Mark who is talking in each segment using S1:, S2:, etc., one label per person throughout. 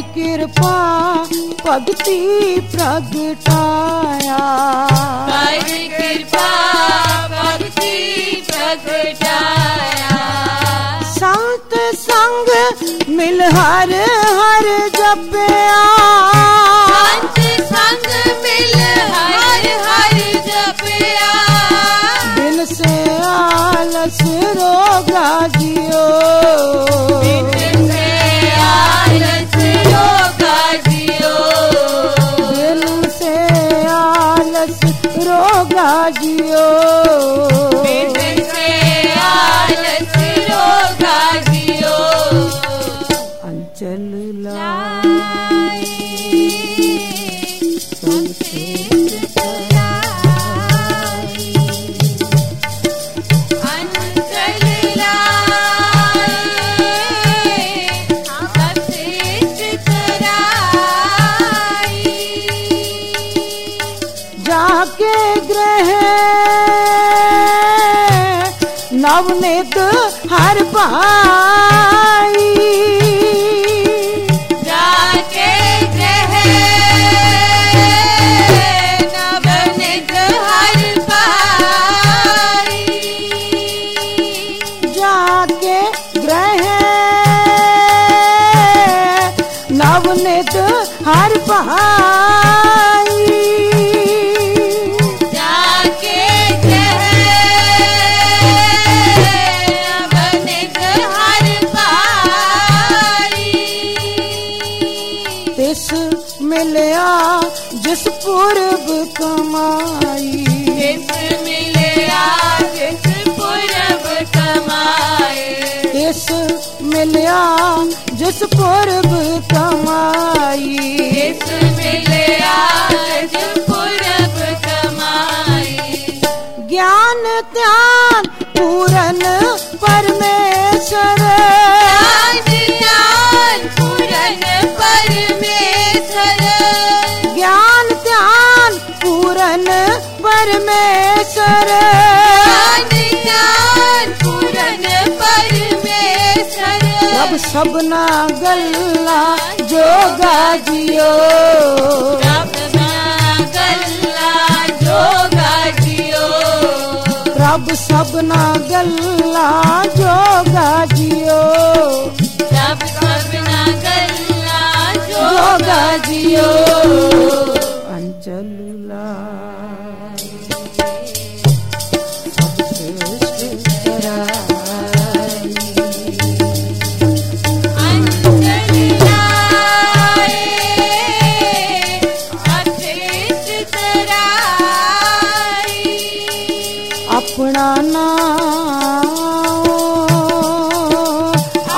S1: कृपा भक्ति प्रगटाया,
S2: कर कृपा भक्ति प्रगटाया।
S1: संत संग मिल हर हर जपया,
S2: संत संग मिल हर हर जपया।
S1: दिल से आलस रोगा जियो,
S2: दिल से आलस रोगा जियो,
S1: दिल से आलस रोगा जियो,
S2: दिल से आलस रोगा जियो।
S1: अंचल
S2: लाई
S1: सबसे
S2: अंचल लाई सबसे चितराई।
S1: जाके ग्रह नवनीत हर पाई,
S2: जाके ग्रह नवनीत हर पाई।
S1: जाके ग्रह नवनीत हर पाई,
S2: जाके ग्रह नवनीत हर पाई।
S1: तिस मिलया जिस पूर्व कमाई,
S2: जिस मिलया जिस पूरब कमाए।
S1: तिस मिलया जिस पूर्व कमाई,
S2: जिस मिलया जिस पूरब कमाए।
S1: ज्ञान ध्यान पूरन परमेश्वर,
S2: ज्ञान पूरन परमेश्वर।
S1: ज्ञान ध्यान पूरन परमेश्वर,
S2: ज्ञान पूरन परमेश्वर।
S1: रब सबना गल्ला जोगा जियो,
S2: रब ना गल्ला जोगा जियो,
S1: रब सबना गल्ला जोगा जियो,
S2: रब सबना गल्ला
S1: जोगा
S2: जोगा
S1: जियो।
S2: जियो।
S1: अंचल लाई सबसे तराई,
S2: अंचल लाई अशेष तराई।
S1: अपना नाम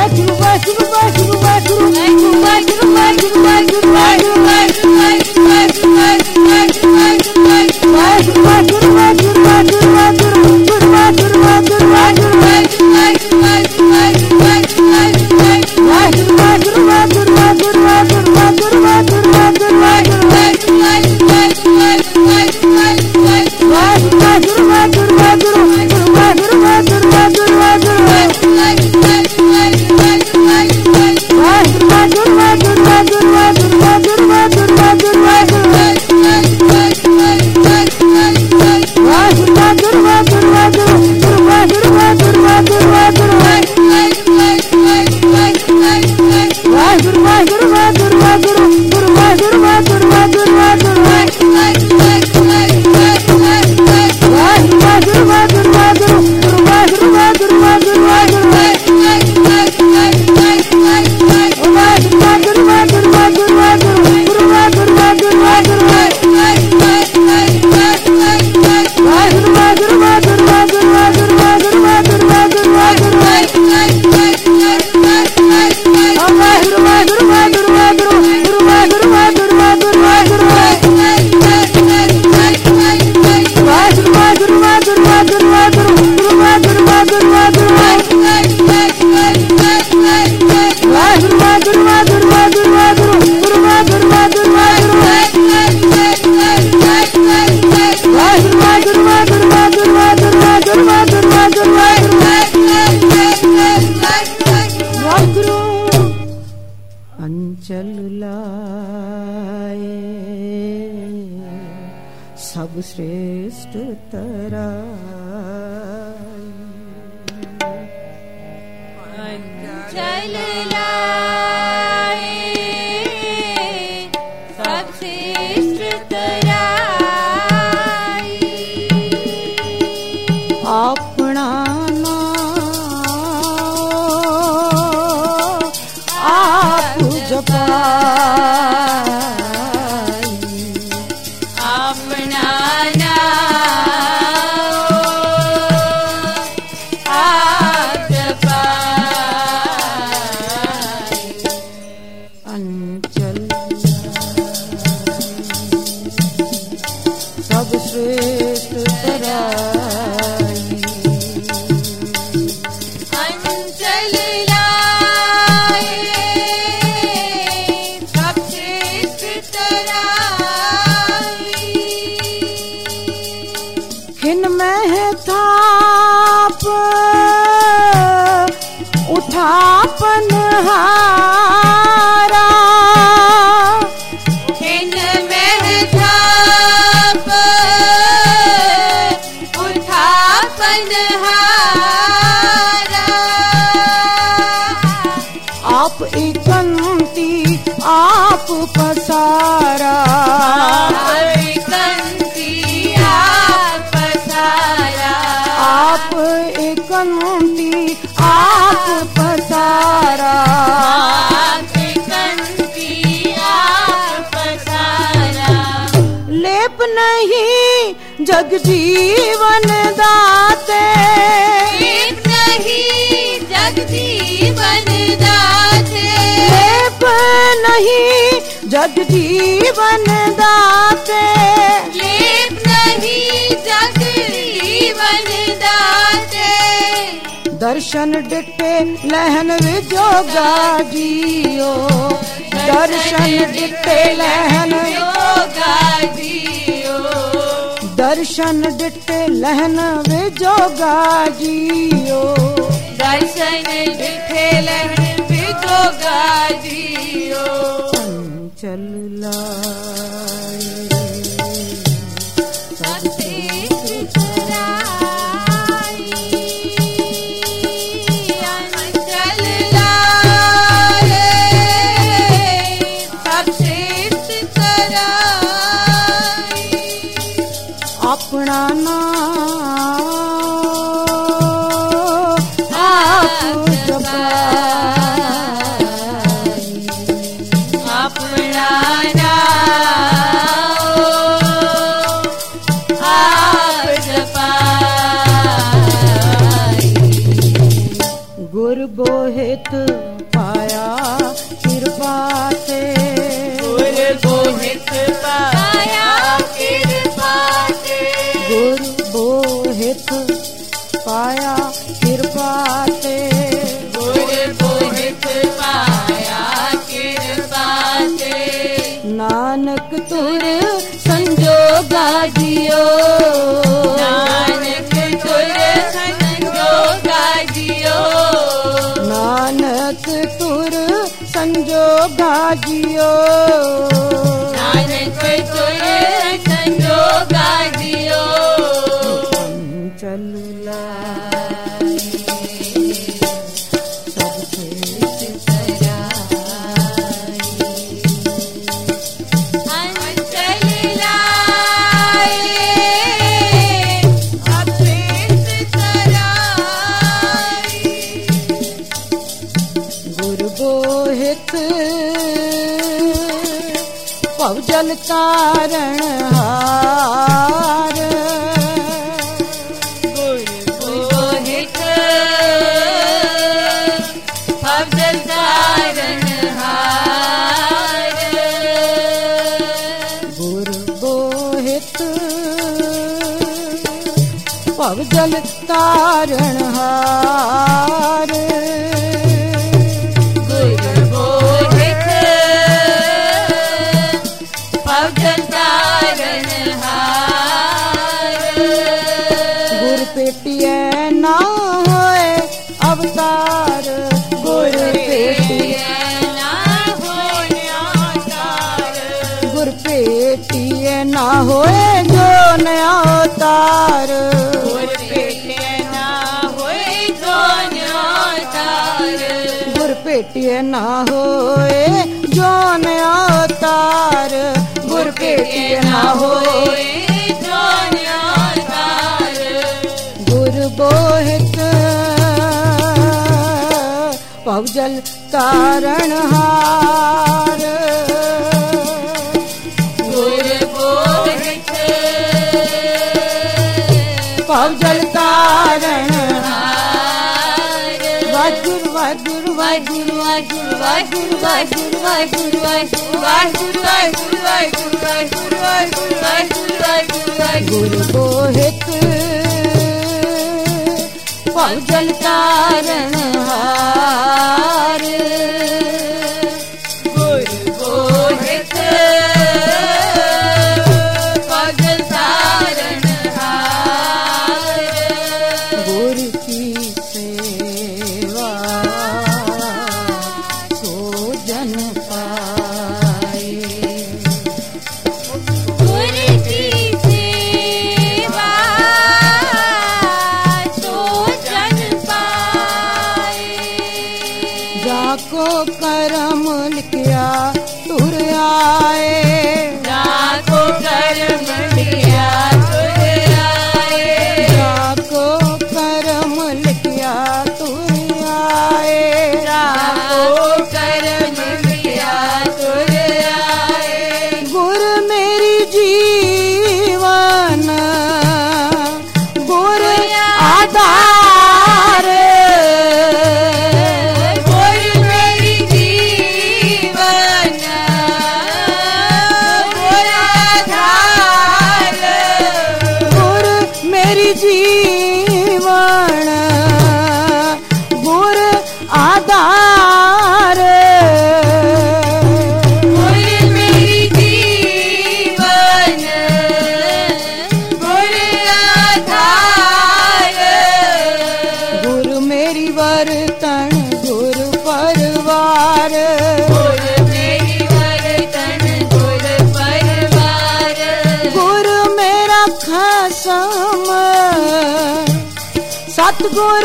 S1: अंचल लाए सब श्रेष्ठ तराई,
S2: अंचल लाए सब श्रेष्ठ तराई,
S1: अपना आप जपाई,
S2: अपना आप जपाई,
S1: अंचल सब श्रेष्ठ तराई,
S2: अंचल लाए सब श्रेष्ठ तराई,
S1: किन में है थाप उठापन हारा,
S2: किन में थाप उठापन हारा,
S1: आप एकांती आप पसारा,
S2: कंती आप सारा,
S1: आप एकांती आप पसारा,
S2: कंती आप सारा,
S1: लेप नहीं जग जीवन दाते,
S2: लेप नहीं जग जीवन दाते,
S1: लेप नहीं जग जीवन दाते,
S2: लेप नहीं जग जीवन दाते,
S1: दर्शन डिटे लहन विजोगा जियो, दर्शन डिटे लहन
S2: योगा जियो,
S1: दर्शन डिटे लहन विजोगा जियो,
S2: दर्शन दिखे लहन विजोगा जियो,
S1: अंचल लाए सब
S2: श्रेष्ठ तराई, अंचल लाए सब श्रेष्ठ तराई,
S1: अपना नाम आप जपाई,
S2: अपना आप जपाई,
S1: गुर बोल बोहित पाया कृपा से,
S2: गुरु बोहित पाया कृपा से,
S1: गुरु बोहित पाया कृपा से,
S2: गुरु बोहित पाया कृपा से,
S1: नानक तुर संजोगा जियो,
S2: नानक तुर संजोगा जियो,
S1: नानक तुर संजोगा जियो,
S2: नानक तुर संजोगा जियो,
S1: चंचल लाई सब खेत
S2: अंचल लाए अपेत तराई,
S1: गुरु बोहित पवजल तारण हार,
S2: बोहित भवजल तारणहार,
S1: गुरु बोहित पवजल तारण हार,
S2: गुरु बोहित भवजल तारणहार,
S1: गुर पेटिए ना होए अवतार, गुर पेटिए
S2: ना होया तार,
S1: गुर पेटिए ना होए जो नया अवतार,
S2: गुर पेटे ना होए दोन्या तार,
S1: गुर पेटिए ना होए जो नया अवतार, गुर पेटिए ना होए
S2: दोन्या तार,
S1: गुर बोहित पवजल तारण हार,
S2: गुरु बोहित
S1: पवजल तारण
S2: हार,
S1: वाहिगुरु वाहिगुरु वाहिगुरु वाहिगुरु वाहिगुरु वाहिगुरु वाहिगुरु
S2: वाहिगुरु वाहिगुरु वाहिगुरु वाहिगुरु वाहिगुरु वाहिगुरु वाहिगुरु वाहिगुरु,
S1: गुरु बोहित पवजल तारण हार,
S2: गुरु बोहित भवजल तारणहार,
S1: गुरु की सेवा सो जन पाए,
S2: गुरु की सेवा सो जन पाए,
S1: जाको करम लिखिया तुर आए,
S2: जाको कर्म लिया तुर आए,
S1: जाको करम लिखिया तुर आए,
S2: जाको कर्म लिया तुर आए,
S1: गुर मेरी जीवन गुर आधार,
S2: गुरु मेरी जीवन गुरु आधार,
S1: गुर मेरी जीवन गुर आधार,
S2: गुरु मेरी जीवन गुरु आधार,
S1: गुर मेरी वर्तन गुर परवार,
S2: गुरु मेरी वर्तन गुरु परिवार,
S1: गुर मेरा खसम सतगुर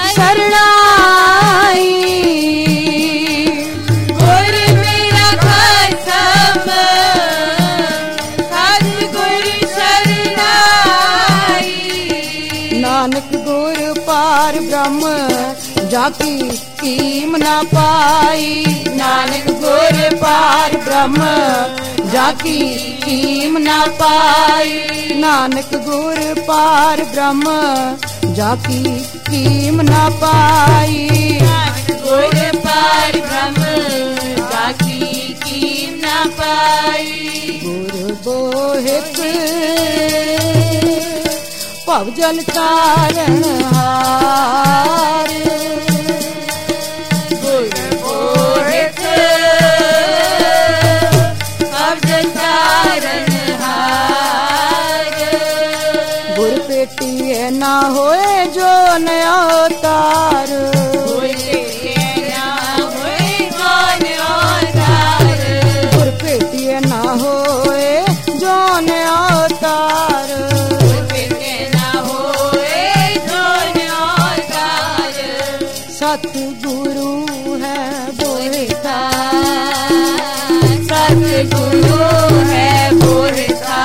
S1: शरणाई,
S2: गुरु मेरा खसम सतगुरु शरणाई,
S1: नानक गुर पार ब्रह्म जाकी कीम न पाई, नानक गुर पार ब्रह्म जाकी कीम न पाई, नानक गुर पार ब्रह्म जाकी कीम न पाई,
S2: गुरु
S1: भवजल तारण हार
S2: गुर मोहित भवजल तारण हार
S1: गुर पेटिए ना होए जो न अवतार
S2: गुर पेटिए ना होए जो न अवतार
S1: गुर पेटिए ना होए जो न अवतार सतगुरु है बोलता
S2: सतगुरु है बोलता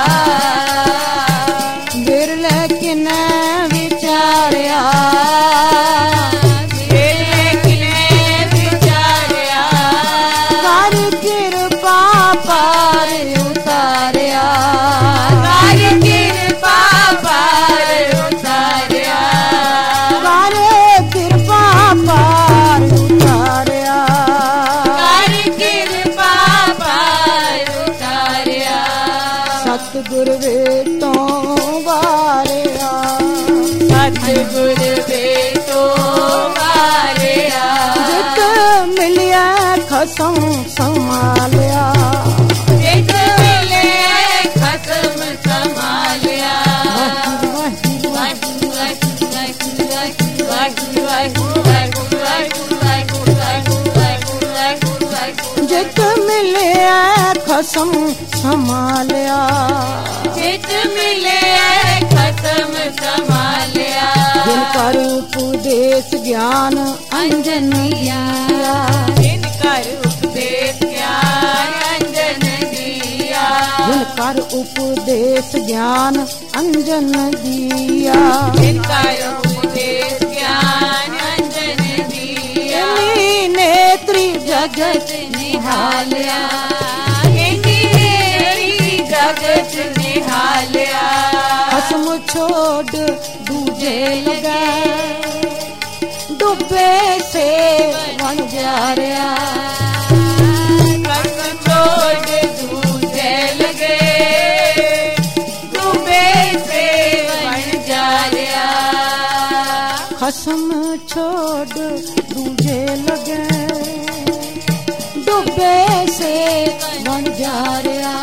S1: बिरले किने विचारिया
S2: बिरले किने विचारिया
S1: कर कृपा पार उतारिया
S2: कर कृपा पार उतारिया
S1: कर कृपा पार उतारिया
S2: कर कृपा पार उतारिया
S1: सतगुर वे तो वारिया
S2: सतगुर वे तो वारिया
S1: जित मिलिया खसम संभालिया
S2: जित मिले खसम संभालिया
S1: जित मिले खसम संभालिया
S2: जित मिले खसम संभालिया
S1: जिनकर उपदेश ज्ञान अंजनिया
S2: जिनकर उपदेश ज्ञान अंजन दिया
S1: जिनकर उपदेश ज्ञान अंजन दिया
S2: जिनकर उपदेश ज्ञान अंजन दिया
S1: इन्हीं नेत्री जगत
S2: निहालिया इन्हीं जगत निहालिया
S1: खसम छोड़ दूजे लगा डूबे से बन जा रहा
S2: कसम छोड़ दूजे लगे डूबे से बन जा रहा
S1: खसम छोड़ दूजे लगे डूबे से बन जा रहा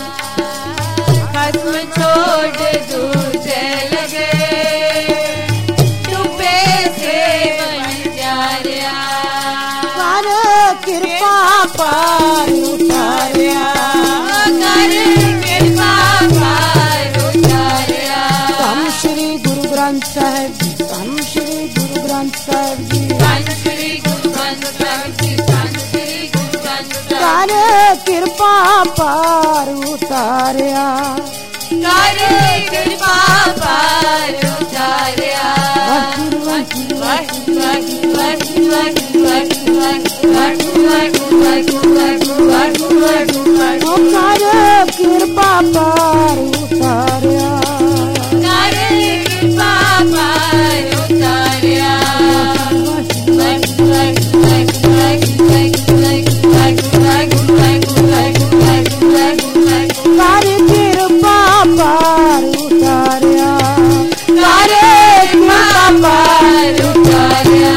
S2: कसम छोड़ दूजे लगे डूबे से बन जा रहा
S1: कर कृपा पार उतारिया
S2: कर कृपा पार उतारिया
S1: हम श्री गुरु ग्रंथ साहिब जी हम श्री गुरु ग्रंथ साहिब जी
S2: धन श्री गुरु ग्रंथ साहिब जी धन श्री गुरु ग्रंथ साहिब
S1: कर कृपा पार उतारिया
S2: कर कृपा पार उतारिया
S1: कर कृपा पार उतारिया
S2: कर कृपा पार उतारिया
S1: कर कृपा पार उतारिया
S2: कर कृपा पार उतारिया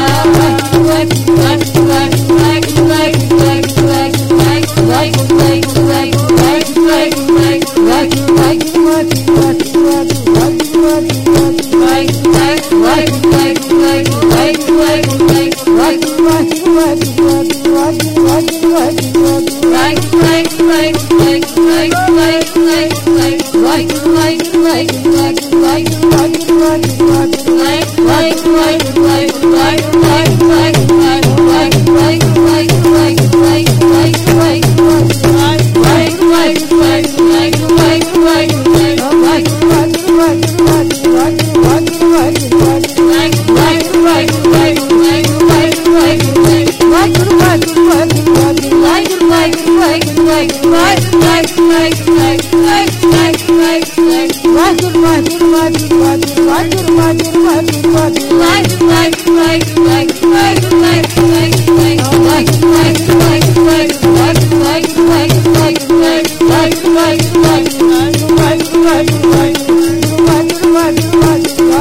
S1: Why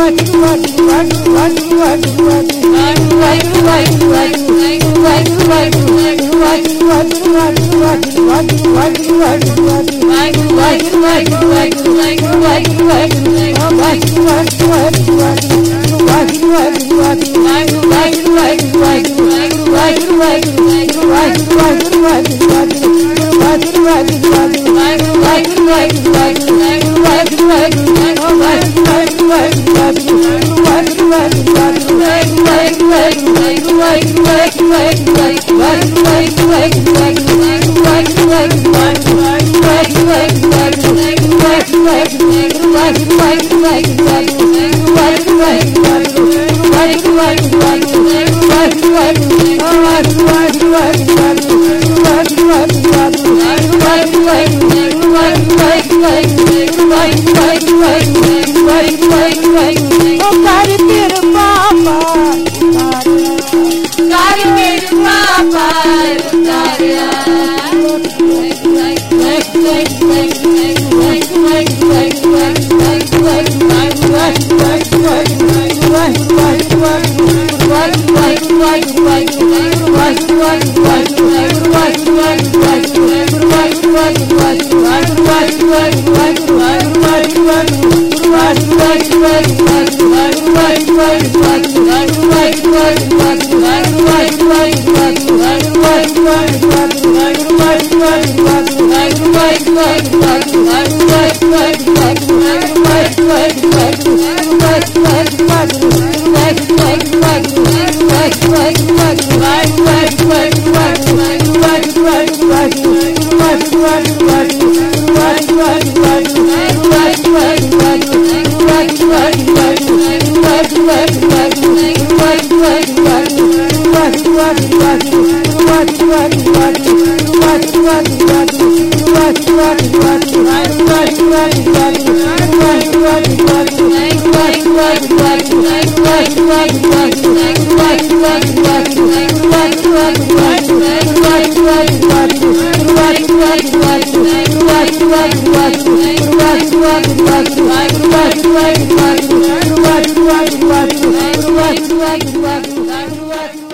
S1: Guruvar